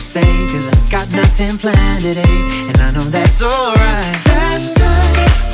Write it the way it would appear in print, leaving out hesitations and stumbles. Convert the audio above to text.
stay, cause I got nothing planned today, and I know that's alright. Last night